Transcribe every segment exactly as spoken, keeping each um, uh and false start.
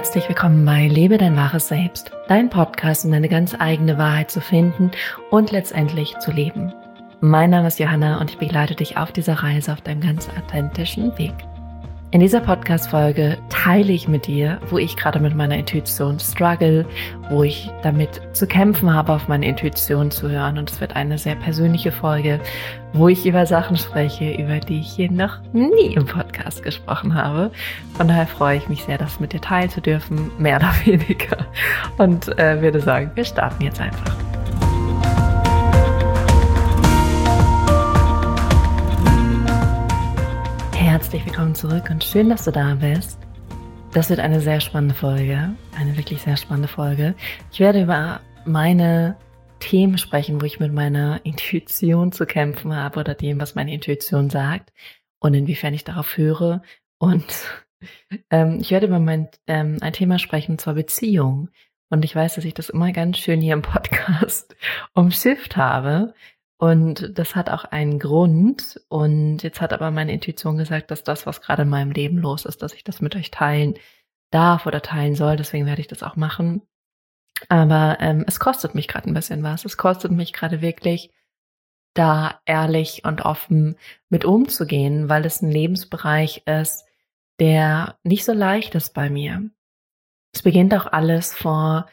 Herzlich willkommen bei Lebe dein wahres Selbst, dein Podcast, um deine ganz eigene Wahrheit zu finden und letztendlich zu leben. Mein Name ist Johanna und ich begleite dich auf dieser Reise auf deinem ganz authentischen Weg. In dieser Podcast-Folge teile ich mit dir, wo ich gerade mit meiner Intuition struggle, wo ich damit zu kämpfen habe, auf meine Intuition zu hören. Und es wird eine sehr persönliche Folge, wo ich über Sachen spreche, über die ich hier noch nie im Podcast gesprochen habe. Von daher freue ich mich sehr, das mit dir teilen zu dürfen, mehr oder weniger. Und äh, würde sagen, wir starten jetzt einfach. Herzlich willkommen zurück und schön, dass du da bist. Das wird eine sehr spannende Folge, eine wirklich sehr spannende Folge. Ich werde über meine Themen sprechen, wo ich mit meiner Intuition zu kämpfen habe oder dem, was meine Intuition sagt und inwiefern ich darauf höre. Und ähm, ich werde über mein, ähm, ein Thema sprechen, und zwar Beziehung. Und ich weiß, dass ich das immer ganz schön hier im Podcast umschifft habe. Und das hat auch einen Grund. Und jetzt hat aber meine Intuition gesagt, dass das, was gerade in meinem Leben los ist, dass ich das mit euch teilen darf oder teilen soll. Deswegen werde ich das auch machen. Aber ähm, es kostet mich gerade ein bisschen was. Es kostet mich gerade wirklich, da ehrlich und offen mit umzugehen, weil es ein Lebensbereich ist, der nicht so leicht ist bei mir. Es beginnt auch alles vor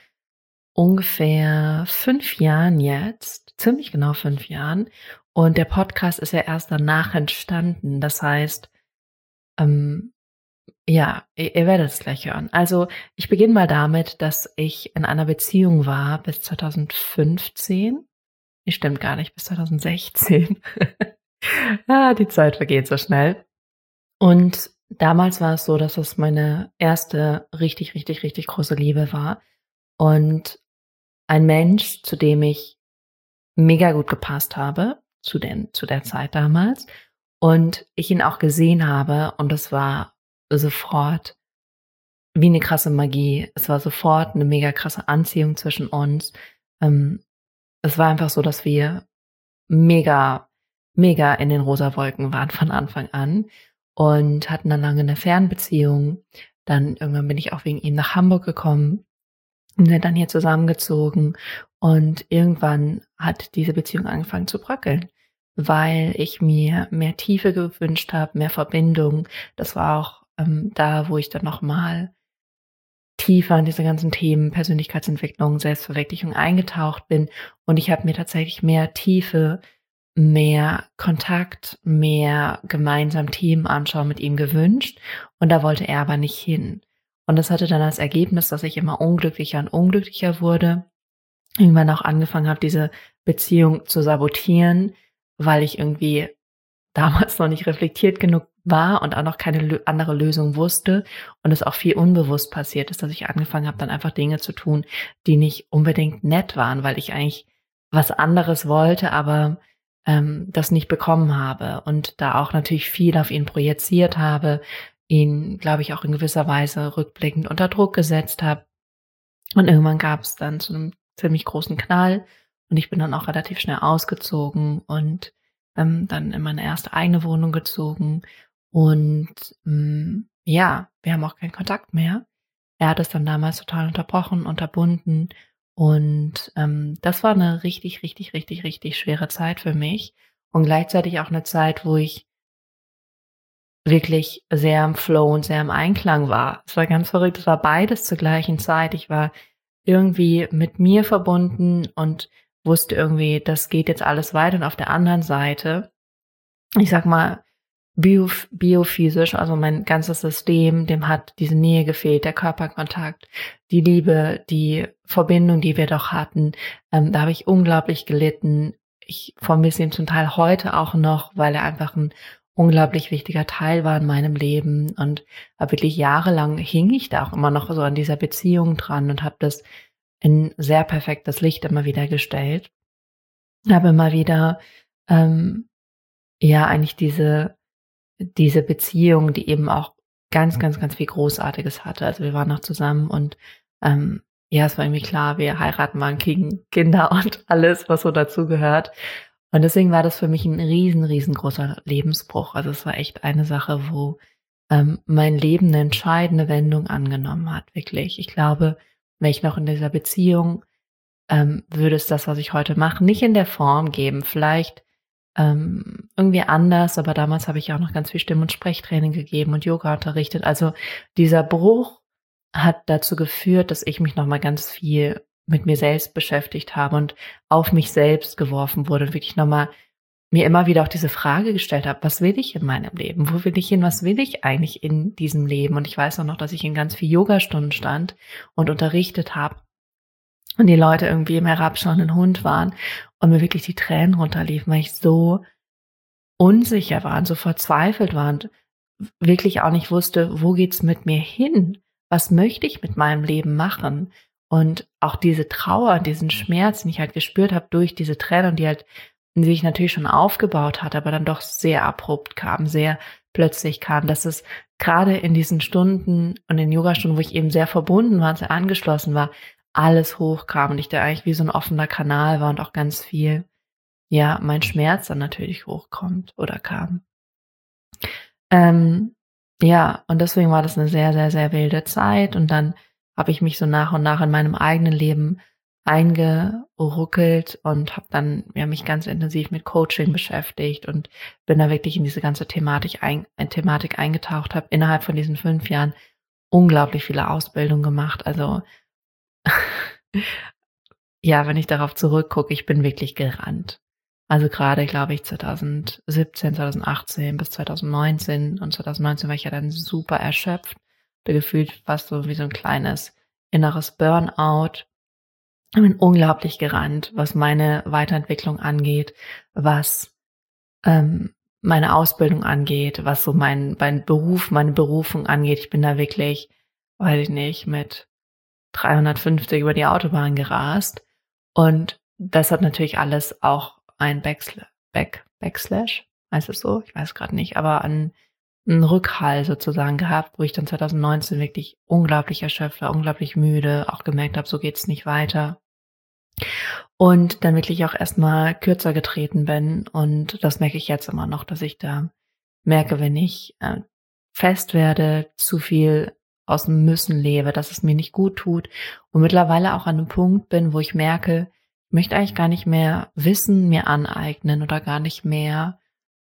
ungefähr fünf Jahren jetzt, ziemlich genau fünf Jahren. Und der Podcast ist ja erst danach entstanden. Das heißt, ähm, ja, ihr, ihr werdet es gleich hören. Also ich beginne mal damit, dass ich in einer Beziehung war bis zwanzig fünfzehn. Nee, stimmt gar nicht, bis zwanzig sechzehn. ah, die Zeit vergeht so schnell. Und damals war es so, dass es meine erste richtig, richtig, richtig große Liebe war. Und ein Mensch, zu dem ich mega gut gepasst habe, zu, den, zu der Zeit damals. Und ich ihn auch gesehen habe und es war sofort wie eine krasse Magie. Es war sofort eine mega krasse Anziehung zwischen uns. Ähm, es war einfach so, dass wir mega, mega in den rosa Wolken waren von Anfang an und hatten dann lange eine Fernbeziehung. Dann irgendwann bin ich auch wegen ihm nach Hamburg gekommen. Und wir dann hier zusammengezogen und irgendwann hat diese Beziehung angefangen zu bröckeln, weil ich mir mehr Tiefe gewünscht habe, mehr Verbindung. Das war auch ähm, da, wo ich dann nochmal tiefer in diese ganzen Themen Persönlichkeitsentwicklung, Selbstverwirklichung eingetaucht bin und ich habe mir tatsächlich mehr Tiefe, mehr Kontakt, mehr gemeinsam Themen anschauen mit ihm gewünscht und da wollte er aber nicht hin. Und das hatte dann als Ergebnis, dass ich immer unglücklicher und unglücklicher wurde. Irgendwann auch angefangen habe, diese Beziehung zu sabotieren, weil ich irgendwie damals noch nicht reflektiert genug war und auch noch keine andere Lösung wusste. Und es auch viel unbewusst passiert ist, dass ich angefangen habe, dann einfach Dinge zu tun, die nicht unbedingt nett waren, weil ich eigentlich was anderes wollte, aber ähm, das nicht bekommen habe. Und da auch natürlich viel auf ihn projiziert habe, ihn, glaube ich, auch in gewisser Weise rückblickend unter Druck gesetzt habe. Und irgendwann gab es dann zu einem ziemlich großen Knall und ich bin dann auch relativ schnell ausgezogen und ähm, dann in meine erste eigene Wohnung gezogen. Und ähm, ja, wir haben auch keinen Kontakt mehr. Er hat es dann damals total unterbrochen, unterbunden und ähm, das war eine richtig, richtig, richtig, richtig schwere Zeit für mich und gleichzeitig auch eine Zeit, wo ich wirklich sehr im Flow und sehr im Einklang war. Es war ganz verrückt, es war beides zur gleichen Zeit. Ich war irgendwie mit mir verbunden und wusste irgendwie, das geht jetzt alles weiter. Und auf der anderen Seite, ich sag mal, bio, biophysisch, also mein ganzes System, dem hat diese Nähe gefehlt, der Körperkontakt, die Liebe, die Verbindung, die wir doch hatten. Ähm, da habe ich unglaublich gelitten. Ich vermisse ihn zum Teil heute auch noch, weil er einfach ein unglaublich wichtiger Teil war in meinem Leben und habe wirklich jahrelang hing ich da auch immer noch so an dieser Beziehung dran und habe das in sehr perfektes Licht immer wieder gestellt. Habe immer wieder ähm, ja eigentlich diese diese Beziehung, die eben auch ganz, ganz, ganz viel Großartiges hatte. Also wir waren noch zusammen und ähm, ja, es war irgendwie klar, wir heiraten mal, kriegen Kinder und alles, was so dazugehört. Und deswegen war das für mich ein riesen, riesengroßer Lebensbruch. Also es war echt eine Sache, wo ähm, mein Leben eine entscheidende Wendung angenommen hat, wirklich. Ich glaube, wäre ich noch in dieser Beziehung, ähm, würde es das, was ich heute mache, nicht in der Form geben. Vielleicht ähm, irgendwie anders, aber damals habe ich auch noch ganz viel Stimm- und Sprechtraining gegeben und Yoga unterrichtet. Also dieser Bruch hat dazu geführt, dass ich mich nochmal ganz viel mit mir selbst beschäftigt habe und auf mich selbst geworfen wurde und wirklich nochmal mir immer wieder auch diese Frage gestellt habe, was will ich in meinem Leben? Wo will ich hin? Was will ich eigentlich in diesem Leben? Und ich weiß auch noch, dass ich in ganz viel Yogastunden stand und unterrichtet habe und die Leute irgendwie im herabschauenden Hund waren und mir wirklich die Tränen runterliefen, weil ich so unsicher war und so verzweifelt war und wirklich auch nicht wusste, wo geht's mit mir hin? Was möchte ich mit meinem Leben machen? Und auch diese Trauer, diesen Schmerz, den ich halt gespürt habe durch diese Tränen, die halt die sich natürlich schon aufgebaut hat, aber dann doch sehr abrupt kam, sehr plötzlich kam, dass es gerade in diesen Stunden und in Yogastunden, wo ich eben sehr verbunden war, sehr angeschlossen war, alles hochkam und ich da eigentlich wie so ein offener Kanal war und auch ganz viel, ja, mein Schmerz dann natürlich hochkommt oder kam. Ähm, ja, und deswegen war das eine sehr, sehr, sehr wilde Zeit und dann habe ich mich so nach und nach in meinem eigenen Leben eingeruckelt und habe dann ja, mich ganz intensiv mit Coaching beschäftigt und bin da wirklich in diese ganze Thematik, ein, Thematik eingetaucht, habe innerhalb von diesen fünf Jahren unglaublich viele Ausbildungen gemacht. Also ja, wenn ich darauf zurückgucke, ich bin wirklich gerannt. Also gerade, glaube ich, zwanzig siebzehn, zwanzig achtzehn bis zwanzig neunzehn und zwanzig neunzehn war ich ja dann super erschöpft, gefühlt fast so wie so ein kleines inneres Burnout. Ich bin unglaublich gerannt, was meine Weiterentwicklung angeht, was ähm, meine Ausbildung angeht, was so mein, mein Beruf, meine Berufung angeht. Ich bin da wirklich, weiß ich nicht, mit dreihundertfünfzig über die Autobahn gerast. Und das hat natürlich alles auch ein Backsla- Back, Backslash, heißt es so? Ich weiß gerade nicht, aber an einen Rückhall sozusagen gehabt, wo ich dann zwanzig neunzehn wirklich unglaublich erschöpft war, unglaublich müde, auch gemerkt habe, so geht's nicht weiter. Und dann wirklich auch erstmal kürzer getreten bin. Und das merke ich jetzt immer noch, dass ich da merke, wenn ich äh, fest werde, zu viel aus dem Müssen lebe, dass es mir nicht gut tut. Und mittlerweile auch an einem Punkt bin, wo ich merke, ich möchte eigentlich gar nicht mehr Wissen mir aneignen oder gar nicht mehr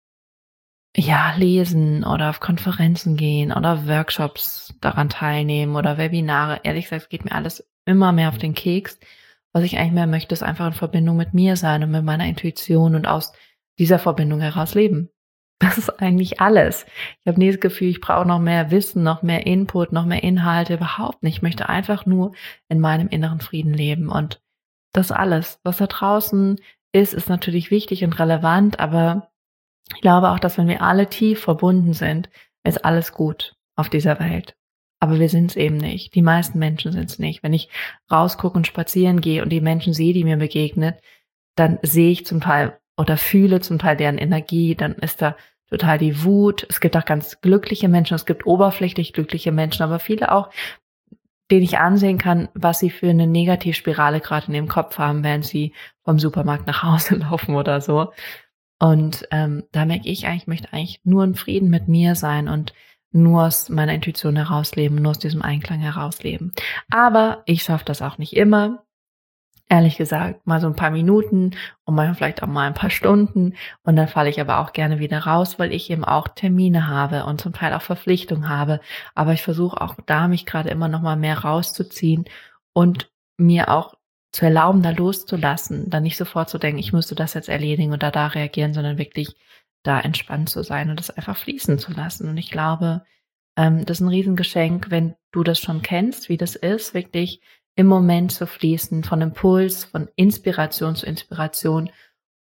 ja, lesen oder auf Konferenzen gehen oder Workshops daran teilnehmen oder Webinare. Ehrlich gesagt, es geht mir alles immer mehr auf den Keks. Was ich eigentlich mehr möchte, ist einfach in Verbindung mit mir sein und mit meiner Intuition und aus dieser Verbindung heraus leben. Das ist eigentlich alles. Ich habe nie das Gefühl, ich brauche noch mehr Wissen, noch mehr Input, noch mehr Inhalte. Überhaupt nicht. Ich möchte einfach nur in meinem inneren Frieden leben. Und das alles, was da draußen ist, ist natürlich wichtig und relevant, aber ich glaube auch, dass wenn wir alle tief verbunden sind, ist alles gut auf dieser Welt. Aber wir sind es eben nicht. Die meisten Menschen sind es nicht. Wenn ich rausgucke und spazieren gehe und die Menschen sehe, die mir begegnen, dann sehe ich zum Teil oder fühle zum Teil deren Energie. Dann ist da total die Wut. Es gibt auch ganz glückliche Menschen. Es gibt oberflächlich glückliche Menschen, aber viele auch, denen ich ansehen kann, was sie für eine Negativspirale gerade in ihrem Kopf haben, während sie vom Supermarkt nach Hause laufen oder so. Und ähm, da merke ich eigentlich, ich möchte eigentlich nur in Frieden mit mir sein und nur aus meiner Intuition herausleben, nur aus diesem Einklang herausleben. Aber ich schaffe das auch nicht immer. Ehrlich gesagt, mal so ein paar Minuten und mal vielleicht auch mal ein paar Stunden. Und dann falle ich aber auch gerne wieder raus, weil ich eben auch Termine habe und zum Teil auch Verpflichtungen habe. Aber ich versuche auch da, mich gerade immer noch mal mehr rauszuziehen und mir auch zu erlauben, da loszulassen, dann nicht sofort zu denken, ich müsste das jetzt erledigen oder da reagieren, sondern wirklich da entspannt zu sein und das einfach fließen zu lassen. Und ich glaube, ähm, das ist ein Riesengeschenk, wenn du das schon kennst, wie das ist, wirklich im Moment zu fließen, von Impuls, von Inspiration zu Inspiration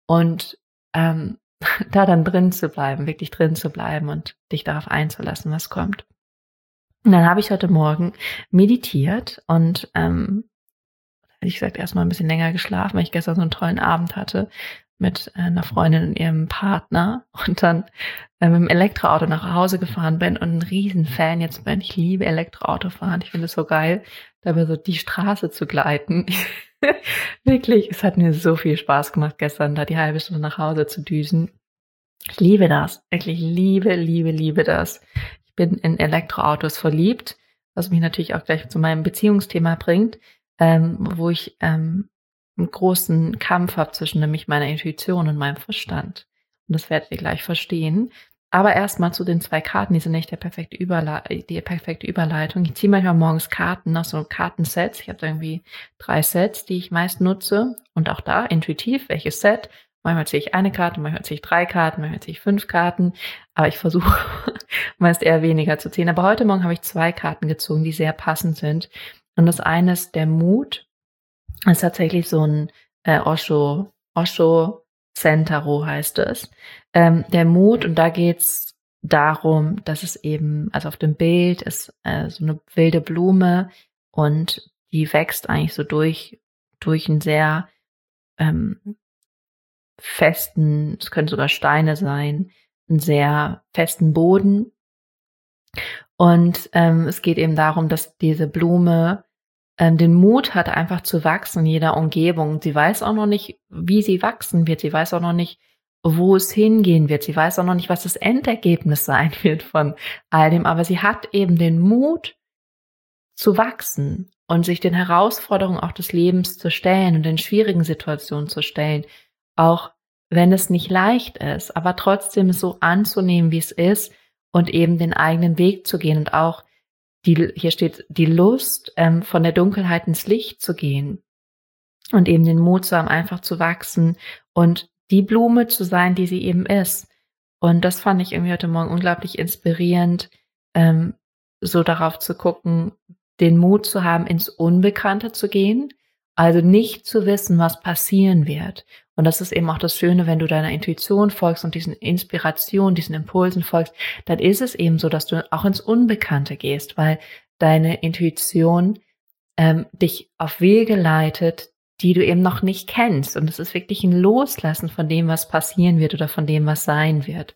und ähm, da dann drin zu bleiben, wirklich drin zu bleiben und dich darauf einzulassen, was kommt. Und dann habe ich heute Morgen meditiert und ähm, ich gesagt, erstmal ein bisschen länger geschlafen, weil ich gestern so einen tollen Abend hatte mit einer Freundin und ihrem Partner und dann äh, mit dem Elektroauto nach Hause gefahren bin und ein Riesenfan jetzt bin. Ich liebe Elektroautofahren. Ich finde es so geil, dabei so die Straße zu gleiten. Wirklich, es hat mir so viel Spaß gemacht, gestern da die halbe Stunde nach Hause zu düsen. Ich liebe das. Wirklich liebe, liebe, liebe das. bin in Elektroautos verliebt, was mich natürlich auch gleich zu meinem Beziehungsthema bringt, ähm, wo ich ähm, einen großen Kampf habe zwischen nämlich meiner Intuition und meinem Verstand. Und das werdet ihr gleich verstehen. Aber erstmal zu den zwei Karten, die sind nicht der perfekte Überle die perfekte Überleitung. Ich ziehe manchmal morgens Karten aus so Kartensets. Ich habe irgendwie drei Sets, die ich meist nutze. Und auch da intuitiv, welches Set. Manchmal ziehe ich eine Karte, manchmal ziehe ich drei Karten, manchmal ziehe ich fünf Karten. Aber ich versuche meist eher weniger zu ziehen. Aber heute Morgen habe ich zwei Karten gezogen, die sehr passend sind. Und das eine ist der Mut. Das ist tatsächlich so ein äh, Osho, Osho Zen-Tarot heißt es. Ähm, der Mut, und da geht's darum, dass es eben, also auf dem Bild ist äh, so eine wilde Blume und die wächst eigentlich so durch, durch einen sehr ähm, festen, es können sogar Steine sein, einen sehr festen Boden. Und ähm, es geht eben darum, dass diese Blume ähm, den Mut hat, einfach zu wachsen in jeder Umgebung. Sie weiß auch noch nicht, wie sie wachsen wird. Sie weiß auch noch nicht, wo es hingehen wird. Sie weiß auch noch nicht, was das Endergebnis sein wird von all dem. Aber sie hat eben den Mut zu wachsen und sich den Herausforderungen auch des Lebens zu stellen und den schwierigen Situationen zu stellen. Auch wenn es nicht leicht ist, aber trotzdem es so anzunehmen, wie es ist und eben den eigenen Weg zu gehen und auch die, hier steht, die Lust, ähm, von der Dunkelheit ins Licht zu gehen und eben den Mut zu haben, einfach zu wachsen und die Blume zu sein, die sie eben ist. Und das fand ich irgendwie heute Morgen unglaublich inspirierend, ähm, so darauf zu gucken, den Mut zu haben, ins Unbekannte zu gehen, also nicht zu wissen, was passieren wird. Und das ist eben auch das Schöne, wenn du deiner Intuition folgst und diesen Inspirationen, diesen Impulsen folgst, dann ist es eben so, dass du auch ins Unbekannte gehst, weil deine Intuition ähm, dich auf Wege leitet, die du eben noch nicht kennst. Und es ist wirklich ein Loslassen von dem, was passieren wird oder von dem, was sein wird.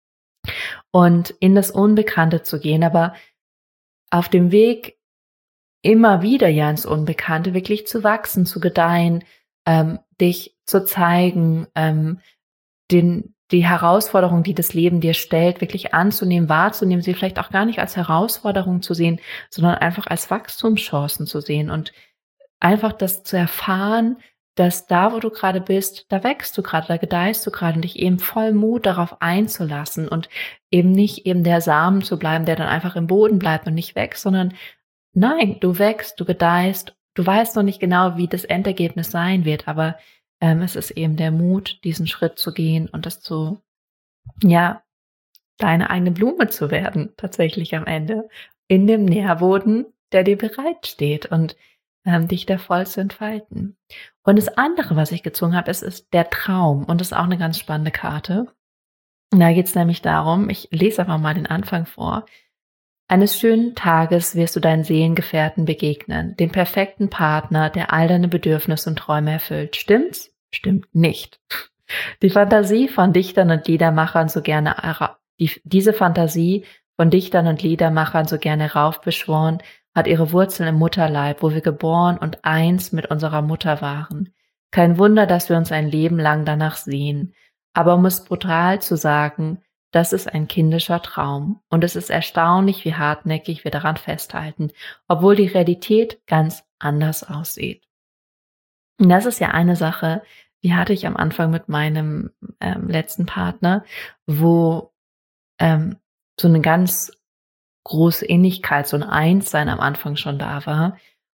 Und in das Unbekannte zu gehen, aber auf dem Weg immer wieder ja ins Unbekannte, wirklich zu wachsen, zu gedeihen, ähm, dich zu zeigen, ähm, den, die Herausforderung, die das Leben dir stellt, wirklich anzunehmen, wahrzunehmen, sie vielleicht auch gar nicht als Herausforderung zu sehen, sondern einfach als Wachstumschancen zu sehen und einfach das zu erfahren, dass da, wo du gerade bist, da wächst du gerade, da gedeihst du gerade und dich eben voll Mut darauf einzulassen und eben nicht eben der Samen zu bleiben, der dann einfach im Boden bleibt und nicht wächst, sondern nein, du wächst, du gedeihst, du weißt noch nicht genau, wie das Endergebnis sein wird, aber ähm, es ist eben der Mut, diesen Schritt zu gehen und das zu, ja, deine eigene Blume zu werden, tatsächlich am Ende, in dem Nährboden, der dir bereitsteht und ähm, dich da voll zu entfalten. Und das andere, was ich gezogen habe, ist, ist der Traum und das ist auch eine ganz spannende Karte. Und da geht es nämlich darum, ich lese einfach mal den Anfang vor. Eines schönen Tages wirst du deinen Seelengefährten begegnen, den perfekten Partner, der all deine Bedürfnisse und Träume erfüllt. Stimmt's? Stimmt nicht. Die Fantasie von Dichtern und Liedermachern so gerne, die, diese Fantasie von Dichtern und Liedermachern so gerne raufbeschworen, hat ihre Wurzeln im Mutterleib, wo wir geboren und eins mit unserer Mutter waren. Kein Wunder, dass wir uns ein Leben lang danach sehen. Aber um es brutal zu sagen, das ist ein kindischer Traum und es ist erstaunlich, wie hartnäckig wir daran festhalten, obwohl die Realität ganz anders aussieht. Und das ist ja eine Sache, die hatte ich am Anfang mit meinem ähm, letzten Partner, wo ähm, so eine ganz große Innigkeit, so ein Einssein am Anfang schon da war.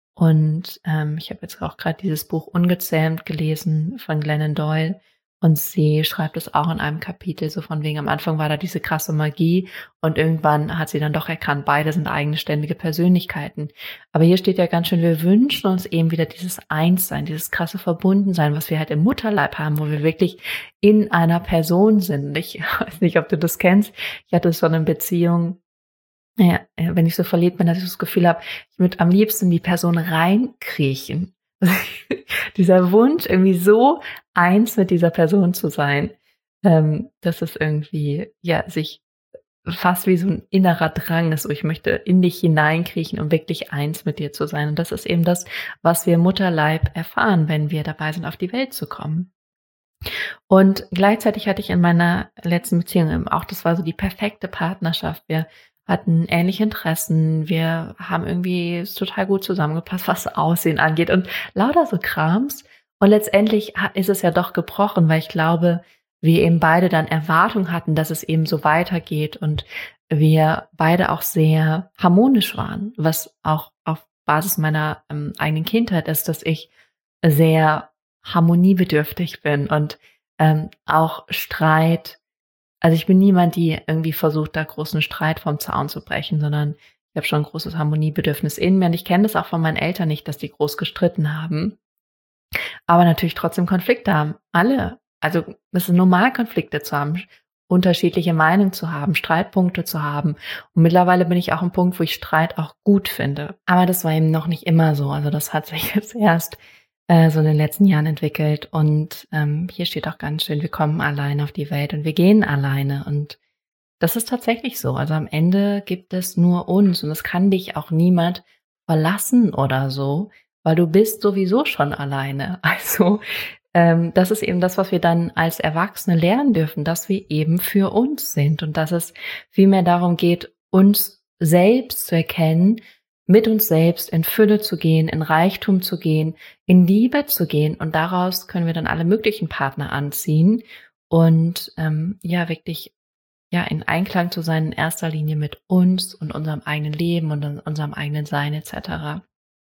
Und ähm, ich habe jetzt auch gerade dieses Buch Ungezähmt gelesen von Glennon Doyle. Und sie schreibt es auch in einem Kapitel, so von wegen, am Anfang war da diese krasse Magie und irgendwann hat sie dann doch erkannt, beide sind eigenständige Persönlichkeiten. Aber hier steht ja ganz schön, wir wünschen uns eben wieder dieses Einssein, dieses krasse Verbundensein, was wir halt im Mutterleib haben, wo wir wirklich in einer Person sind. Ich weiß nicht, ob du das kennst. Ich hatte so eine Beziehung, ja, wenn ich so verliebt bin, dass ich das Gefühl habe, ich würde am liebsten in die Person reinkriechen. Dieser Wunsch, irgendwie so eins mit dieser Person zu sein, ähm, dass es irgendwie, ja, sich fast wie so ein innerer Drang ist, so ich möchte in dich hineinkriechen, um wirklich eins mit dir zu sein. Und das ist eben das, was wir im Mutterleib erfahren, wenn wir dabei sind, auf die Welt zu kommen. Und gleichzeitig hatte ich in meiner letzten Beziehung eben auch, das war so die perfekte Partnerschaft. Wir hatten ähnliche Interessen, wir haben irgendwie es total gut zusammengepasst, was Aussehen angeht und lauter so Krams. Und letztendlich ha- ist es ja doch gebrochen, weil ich glaube, wir eben beide dann Erwartung hatten, dass es eben so weitergeht und wir beide auch sehr harmonisch waren, was auch auf Basis meiner ähm, eigenen Kindheit ist, dass ich sehr harmoniebedürftig bin und ähm, auch Streit. Also ich bin niemand, die irgendwie versucht, da großen Streit vom Zaun zu brechen, sondern ich habe schon ein großes Harmoniebedürfnis in mir. Und ich kenne das auch von meinen Eltern nicht, dass die groß gestritten haben, aber natürlich trotzdem Konflikte haben. Alle. Also es ist normal, Konflikte zu haben, unterschiedliche Meinungen zu haben, Streitpunkte zu haben. Und mittlerweile bin ich auch am Punkt, wo ich Streit auch gut finde. Aber das war eben noch nicht immer so. Also das hat sich jetzt erst äh, so in den letzten Jahren entwickelt. Und ähm, hier steht auch ganz schön, wir kommen alleine auf die Welt und wir gehen alleine. Und das ist tatsächlich so. Also am Ende gibt es nur uns und es kann dich auch niemand verlassen oder so, weil du bist sowieso schon alleine. Also ähm, das ist eben das, was wir dann als Erwachsene lernen dürfen, dass wir eben für uns sind und dass es vielmehr darum geht, uns selbst zu erkennen, mit uns selbst in Fülle zu gehen, in Reichtum zu gehen, in Liebe zu gehen und daraus können wir dann alle möglichen Partner anziehen und ähm, ja wirklich ja in Einklang zu sein in erster Linie mit uns und unserem eigenen Leben und unserem eigenen Sein et cetera.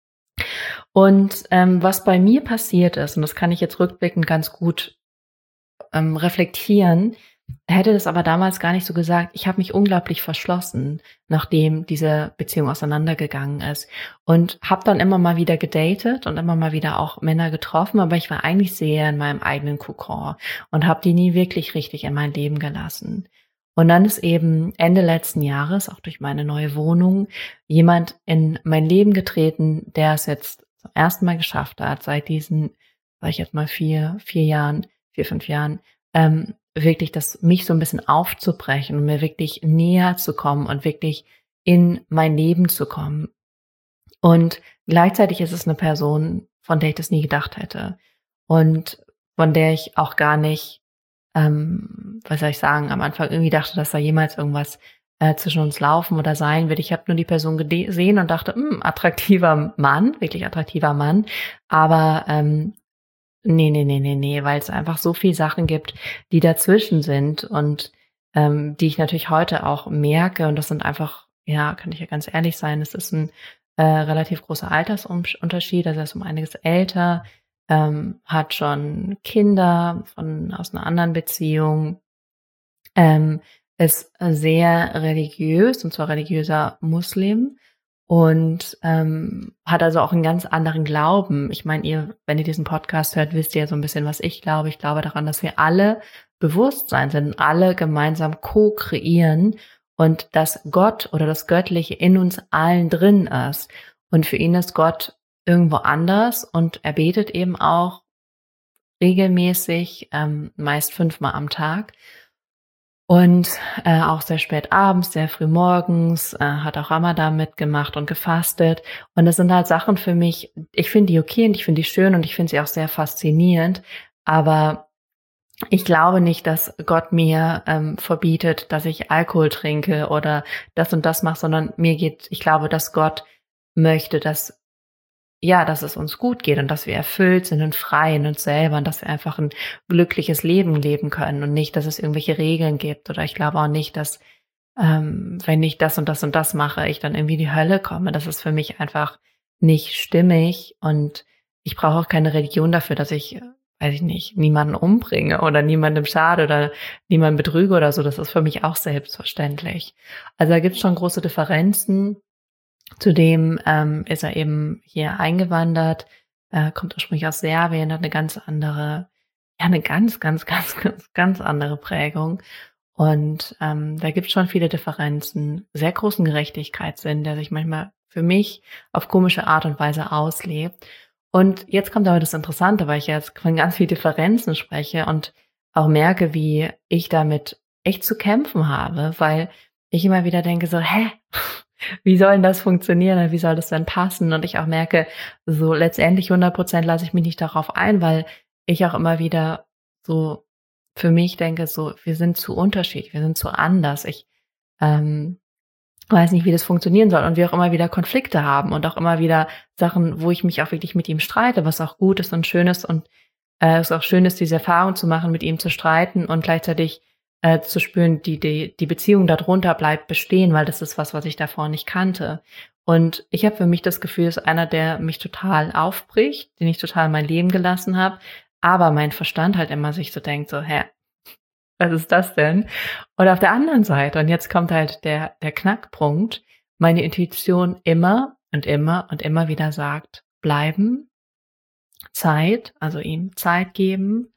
Und ähm, was bei mir passiert ist, und das kann ich jetzt rückblickend ganz gut ähm, reflektieren, hätte das aber damals gar nicht so gesagt. Ich habe mich unglaublich verschlossen, nachdem diese Beziehung auseinandergegangen ist und habe dann immer mal wieder gedatet und immer mal wieder auch Männer getroffen, aber ich war eigentlich sehr in meinem eigenen Kokon und habe die nie wirklich richtig in mein Leben gelassen. Und dann ist eben Ende letzten Jahres, auch durch meine neue Wohnung, jemand in mein Leben getreten, der es jetzt zum ersten Mal geschafft hat, seit diesen, sag ich jetzt mal vier, vier Jahren, vier, fünf Jahren, ähm, wirklich das, mich so ein bisschen aufzubrechen und mir wirklich näher zu kommen und wirklich in mein Leben zu kommen. Und gleichzeitig ist es eine Person, von der ich das nie gedacht hätte und von der ich auch gar nicht ähm, was soll ich sagen, am Anfang irgendwie dachte, dass da jemals irgendwas äh, zwischen uns laufen oder sein wird. Ich habe nur die Person gesehen und dachte, mh, attraktiver Mann, wirklich attraktiver Mann. Aber ähm, nee, nee, nee, nee, nee, weil es einfach so viele Sachen gibt, die dazwischen sind und ähm, die ich natürlich heute auch merke. Und das sind einfach, ja, kann ich ja ganz ehrlich sein, es ist ein äh, relativ großer Altersunterschied. Also er ist um einiges älter, ähm, hat schon Kinder von aus einer anderen Beziehung, ähm, ist sehr religiös, und zwar religiöser Muslim und ähm, hat also auch einen ganz anderen Glauben. Ich meine, ihr, wenn ihr diesen Podcast hört, wisst ihr ja so ein bisschen, was ich glaube. Ich glaube daran, dass wir alle Bewusstsein sind, alle gemeinsam co-kreieren und dass Gott oder das Göttliche in uns allen drin ist. Und für ihn ist Gott irgendwo anders und er betet eben auch regelmäßig, ähm, meist fünfmal am Tag und äh, auch sehr spät abends, sehr früh morgens, äh, hat auch Ramadan mitgemacht und gefastet und das sind halt Sachen für mich, ich finde die okay und ich finde die schön und ich finde sie auch sehr faszinierend, aber ich glaube nicht, dass Gott mir ähm, verbietet, dass ich Alkohol trinke oder das und das mache, sondern mir geht, ich glaube, dass Gott möchte, dass ja, dass es uns gut geht und dass wir erfüllt sind und frei in uns selber und dass wir einfach ein glückliches Leben leben können und nicht, dass es irgendwelche Regeln gibt. Oder ich glaube auch nicht, dass ähm, wenn ich das und das und das mache, ich dann irgendwie in die Hölle komme. Das ist für mich einfach nicht stimmig und ich brauche auch keine Religion dafür, dass ich, weiß ich nicht, niemanden umbringe oder niemandem schade oder niemanden betrüge oder so. Das ist für mich auch selbstverständlich. Also da gibt es schon große Differenzen. Zudem ähm, ist er eben hier eingewandert, äh, kommt ursprünglich aus Serbien, hat eine ganz andere, ja eine ganz, ganz, ganz, ganz, ganz andere Prägung. Und ähm, da gibt es schon viele Differenzen, sehr großen Gerechtigkeitssinn, der sich manchmal für mich auf komische Art und Weise auslebt. Und jetzt kommt aber das Interessante, weil ich jetzt von ganz vielen Differenzen spreche und auch merke, wie ich damit echt zu kämpfen habe, weil ich immer wieder denke so, hä? Wie soll denn das funktionieren? Wie soll das denn passen? Und ich auch merke, so letztendlich hundert Prozent lasse ich mich nicht darauf ein, weil ich auch immer wieder so für mich denke, so wir sind zu unterschiedlich, wir sind zu anders. Ich ähm, weiß nicht, wie das funktionieren soll und wir auch immer wieder Konflikte haben und auch immer wieder Sachen, wo ich mich auch wirklich mit ihm streite, was auch gut ist und schön ist und äh, es ist auch schön ist, diese Erfahrung zu machen, mit ihm zu streiten und gleichzeitig äh, zu spüren, die, die, die Beziehung darunter bleibt bestehen, weil das ist was, was ich davor nicht kannte. Und ich habe für mich das Gefühl, es ist einer, der mich total aufbricht, den ich total in mein Leben gelassen habe, aber mein Verstand halt immer sich so denkt, so, hä, was ist das denn? Und auf der anderen Seite, und jetzt kommt halt der, der Knackpunkt, meine Intuition immer und immer und immer wieder sagt, bleiben, Zeit, also ihm Zeit geben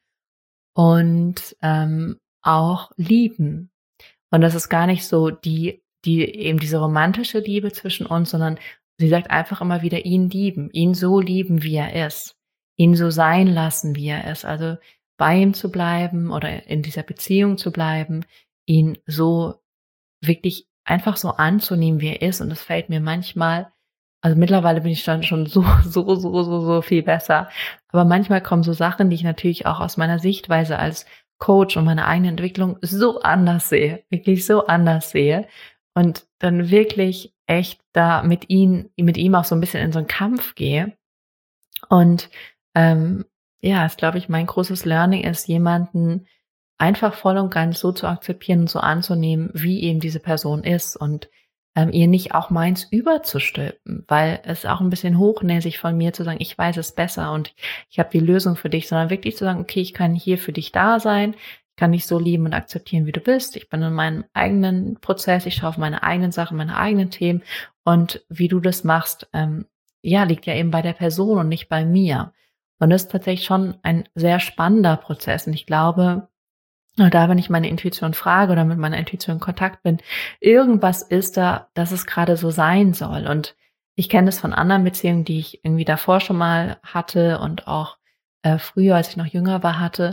und ähm, auch lieben. Und das ist gar nicht so die, die eben diese romantische Liebe zwischen uns, sondern sie sagt einfach immer wieder, ihn lieben, ihn so lieben, wie er ist, ihn so sein lassen, wie er ist. Also bei ihm zu bleiben oder in dieser Beziehung zu bleiben, ihn so wirklich einfach so anzunehmen, wie er ist. Und es fällt mir manchmal, also mittlerweile bin ich dann schon so, so, so, so, so viel besser. Aber manchmal kommen so Sachen, die ich natürlich auch aus meiner Sichtweise als Coach und meine eigene Entwicklung so anders sehe, wirklich so anders sehe. Und dann wirklich echt da mit ihm, mit ihm auch so ein bisschen in so einen Kampf gehe. Und ähm, ja, ist, glaube ich, mein großes Learning ist, jemanden einfach voll und ganz so zu akzeptieren und so anzunehmen, wie eben diese Person ist und ähm, ihr nicht auch meins überzustülpen, weil es auch ein bisschen hochnäsig von mir zu sagen, ich weiß es besser und ich habe die Lösung für dich, sondern wirklich zu sagen, okay, ich kann hier für dich da sein, ich kann dich so lieben und akzeptieren, wie du bist, ich bin in meinem eigenen Prozess, ich schaue auf meine eigenen Sachen, meine eigenen Themen und wie du das machst, ähm, ja, liegt ja eben bei der Person und nicht bei mir. Und das ist tatsächlich schon ein sehr spannender Prozess und ich glaube, da, wenn ich meine Intuition frage oder mit meiner Intuition in Kontakt bin, irgendwas ist da, dass es gerade so sein soll. Und ich kenne das von anderen Beziehungen, die ich irgendwie davor schon mal hatte und auch äh, früher, als ich noch jünger war, hatte,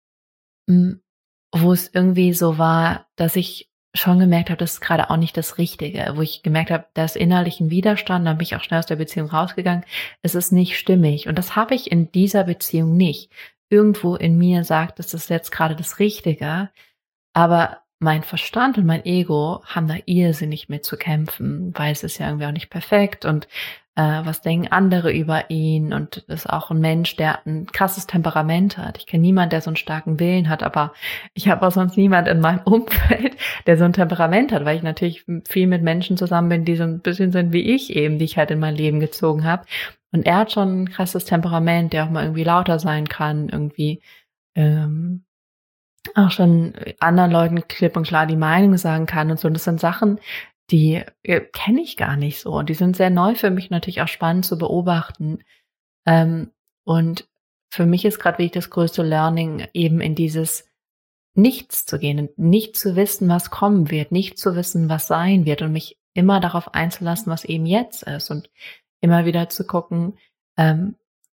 mh, wo es irgendwie so war, dass ich schon gemerkt habe, das ist gerade auch nicht das Richtige, wo ich gemerkt habe, da ist innerlich ein Widerstand, dann bin ich auch schnell aus der Beziehung rausgegangen, es ist nicht stimmig. Und das habe ich in dieser Beziehung nicht. Irgendwo in mir sagt, das ist jetzt gerade das Richtige, aber mein Verstand und mein Ego haben da irrsinnig mit zu kämpfen, weil es ist ja irgendwie auch nicht perfekt und äh, was denken andere über ihn und ist auch ein Mensch, der ein krasses Temperament hat. Ich kenne niemanden, der so einen starken Willen hat, aber ich habe auch sonst niemand in meinem Umfeld, der so ein Temperament hat, weil ich natürlich viel mit Menschen zusammen bin, die so ein bisschen sind wie ich eben, die ich halt in mein Leben gezogen habe. Und er hat schon ein krasses Temperament, der auch mal irgendwie lauter sein kann, irgendwie ähm, auch schon anderen Leuten klipp und klar die Meinung sagen kann und so. Und das sind Sachen, die äh, kenne ich gar nicht so. Und die sind sehr neu für mich, natürlich auch spannend zu beobachten. Ähm, und für mich ist gerade wirklich das größte Learning, eben in dieses Nichts zu gehen, nicht zu wissen, was kommen wird, nicht zu wissen, was sein wird und mich immer darauf einzulassen, was eben jetzt ist und immer wieder zu gucken, ähm,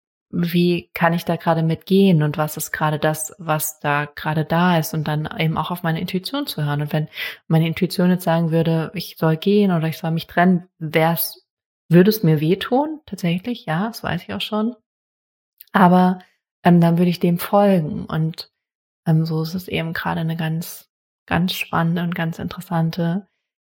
wie kann ich da gerade mitgehen und was ist gerade das, was da gerade da ist und dann eben auch auf meine Intuition zu hören. Und wenn meine Intuition jetzt sagen würde, ich soll gehen oder ich soll mich trennen, wär's, würde es mir wehtun, tatsächlich, ja, das weiß ich auch schon. Aber ähm, dann würde ich dem folgen und ähm, so ist es eben gerade eine ganz, ganz spannende und ganz interessante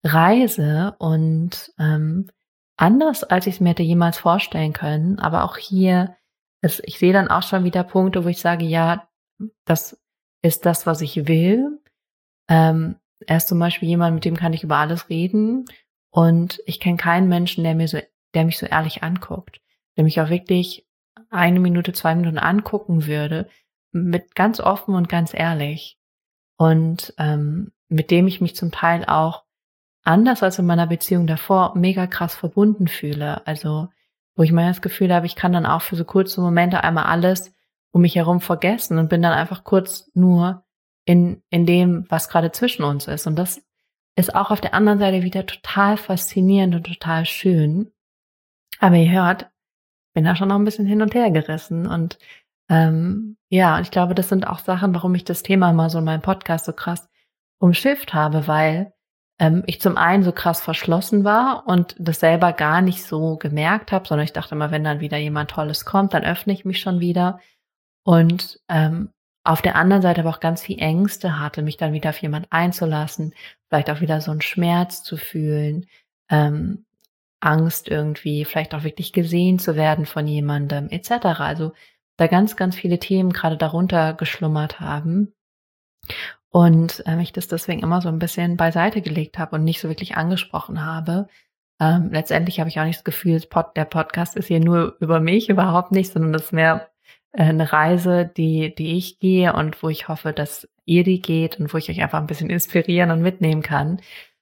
Reise und ähm, anders, als ich es mir hätte jemals vorstellen können. Aber auch hier, ist, ich sehe dann auch schon wieder Punkte, wo ich sage, ja, das ist das, was ich will. Ähm, er ist zum Beispiel jemand, mit dem kann ich über alles reden. Und ich kenne keinen Menschen, der mir so, der mich so ehrlich anguckt, der mich auch wirklich eine Minute, zwei Minuten angucken würde, mit ganz offen und ganz ehrlich. Und ähm, mit dem ich mich zum Teil auch anders als in meiner Beziehung davor mega krass verbunden fühle. Also wo ich mal das Gefühl habe, ich kann dann auch für so kurze Momente einmal alles um mich herum vergessen und bin dann einfach kurz nur in in dem, was gerade zwischen uns ist. Und das ist auch auf der anderen Seite wieder total faszinierend und total schön. Aber ihr hört, bin da schon noch ein bisschen hin und her gerissen. Und ähm, ja, ich glaube, das sind auch Sachen, warum ich das Thema mal so in meinem Podcast so krass umschifft habe, weil ähm, ich zum einen so krass verschlossen war und das selber gar nicht so gemerkt habe, sondern ich dachte immer, wenn dann wieder jemand Tolles kommt, dann öffne ich mich schon wieder. Und ähm, auf der anderen Seite aber auch ganz viel Ängste hatte, mich dann wieder auf jemand einzulassen, vielleicht auch wieder so einen Schmerz zu fühlen, ähm, Angst irgendwie, vielleicht auch wirklich gesehen zu werden von jemandem et cetera. Also, da ganz, ganz viele Themen gerade darunter geschlummert haben und, ähm, ich das deswegen immer so ein bisschen beiseite gelegt habe und nicht so wirklich angesprochen habe. Ähm, letztendlich habe ich auch nicht das Gefühl, das Pod der Podcast ist hier nur über mich, überhaupt nicht, sondern das ist mehr, äh, 'ne Reise, die die ich gehe und wo ich hoffe, dass ihr die geht und wo ich euch einfach ein bisschen inspirieren und mitnehmen kann.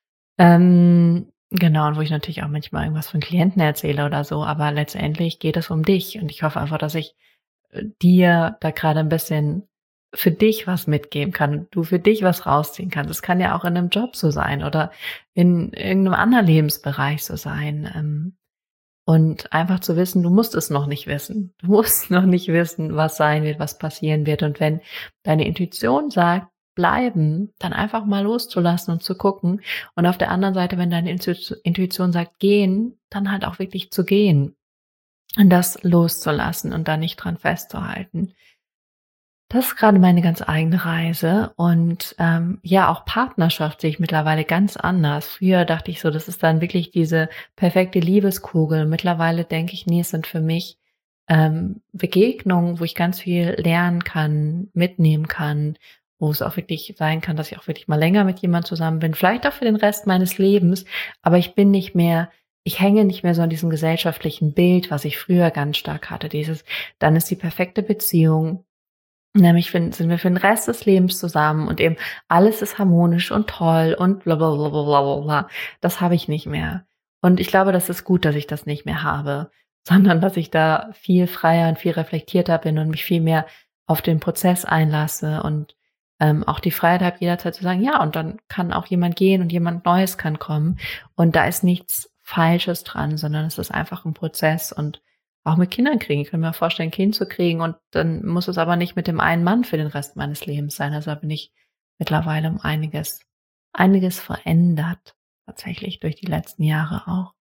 Ähm, genau, und wo ich natürlich auch manchmal irgendwas von Klienten erzähle oder so, aber letztendlich geht es um dich und ich hoffe einfach, dass ich, äh, dir da gerade ein bisschen für dich was mitgeben kann und du für dich was rausziehen kannst. Es kann ja auch in 'nem Job so sein oder in irgendeinem anderen Lebensbereich so sein, ähm, und einfach zu wissen, du musst es noch nicht wissen. Du musst noch nicht wissen, was sein wird, was passieren wird. Und wenn deine Intuition sagt, bleiben, dann einfach mal loszulassen und zu gucken. Und auf der anderen Seite, wenn deine Intu- Intuition sagt, gehen, dann halt auch wirklich zu gehen und das loszulassen und da nicht dran festzuhalten. Das ist gerade meine ganz eigene Reise und, ähm, ja, auch Partnerschaft sehe ich mittlerweile ganz anders. Früher dachte ich so, das ist dann wirklich diese perfekte Liebeskugel. Mittlerweile denke ich, ne, es sind für mich, ähm, Begegnungen, wo ich ganz viel lernen kann, mitnehmen kann, wo es auch wirklich sein kann, dass ich auch wirklich mal länger mit jemand zusammen bin, vielleicht auch für den Rest meines Lebens, aber ich bin nicht mehr ich hänge nicht mehr so an diesem gesellschaftlichen Bild, was ich früher ganz stark hatte, dieses: „Dann ist die perfekte Beziehung, nämlich fin sind wir für den Rest des Lebens zusammen und eben alles ist harmonisch und toll und bla bla bla bla bla bla bla." Das habe ich nicht mehr. Und ich glaube, das ist gut, dass ich das nicht mehr habe, sondern dass ich da viel freier und viel reflektierter bin und mich viel mehr auf den Prozess einlasse und, ähm, auch die Freiheit habe, jederzeit zu sagen: „Ja, und dann kann auch jemand gehen und jemand Neues kann kommen." Und da ist nichts Falsches dran, sondern es ist einfach ein Prozess und auch mit Kindern kriegen. Ich kann mir vorstellen, 'n Kind zu kriegen und dann muss es aber nicht mit dem einen Mann für den Rest meines Lebens sein. Also, da bin ich mittlerweile um einiges einiges verändert, tatsächlich durch die letzten Jahre auch.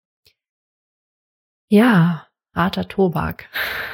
Ja, harter Tobak.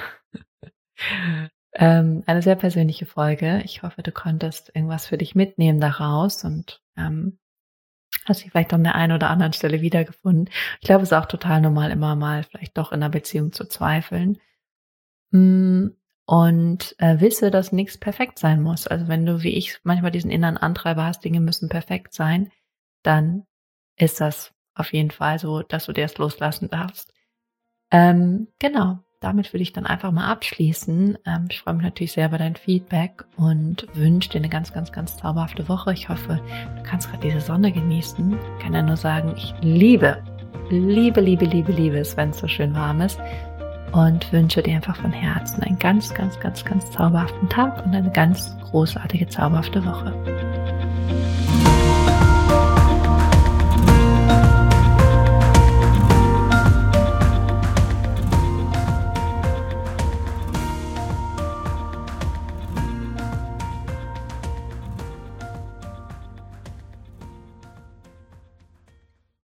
Ähm, eine sehr persönliche Folge. Ich hoffe, du konntest irgendwas für dich mitnehmen daraus und, ähm, hast dich vielleicht an der einen oder anderen Stelle wiedergefunden. Ich glaube, es ist auch total normal, immer mal vielleicht doch in 'ner Beziehung zu zweifeln. Hm, und, äh, wisse, dass nix perfekt sein muss. Also, wenn du wie ich manchmal diesen inneren Antreiber hast, Dinge müssen perfekt sein, dann ist das auf jeden Fall so, dass du dir das loslassen darfst. Ähm, genau, damit würde ich dann einfach mal abschließen. Ähm, ich freue mich natürlich sehr über dein Feedback und wünsche dir eine ganz, ganz, ganz zauberhafte Woche. Ich hoffe, du kannst gerade diese Sonne genießen. Ich kann ja nur sagen, ich liebe, liebe, liebe, liebe, liebe es, wenn es so schön warm ist. Und wünsche dir einfach von Herzen einen ganz, ganz, ganz, ganz zauberhaften Tag und eine ganz großartige, zauberhafte Woche.